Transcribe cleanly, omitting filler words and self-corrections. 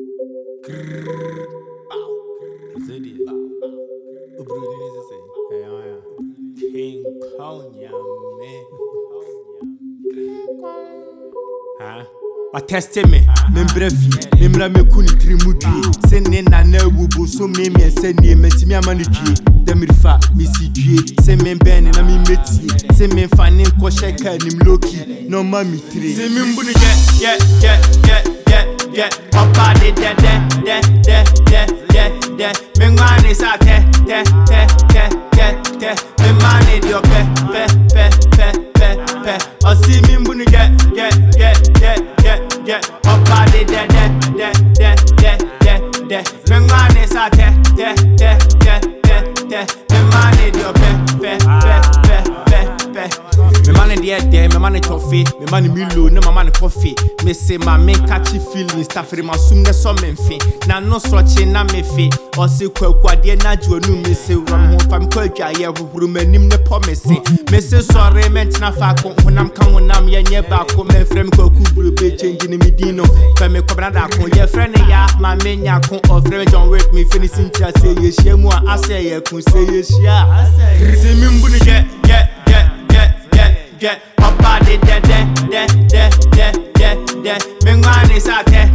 King Konya, man. Test me, Membrefi, Mimra me kuni trimudri, send in a newu, so me and send me a manage, Demirfa, Missy G, send me Ben and I mean Metsi, send me finding Koshaka and Loki, no mammy tree. Send me Bunny, yeah, Papa did that, me man is out there, me man is your pe, or see me Bunny, yeah, Papa did that, me man is out there, me man is your pe. Me man in the air, me man in toffee, me man in Milo, no my man in coffee. Me say my men catchy feelings, stuff for my soon the summer fin. Now no stretching, na me fi. Or say kwa dear na jo no me say ram home fam kwa ya wuru me nim ne promise. Me say sorry men na fa ko honam kan honam ye nye ba ko me frem kwa kubru be changing me dino. Fa me kwa brada ko ye friend ya ma me nya ko of friend John work me finishing cha say ye share mu a say ye kun say ye share. Say me mbunu get Papa did that, me man is out there,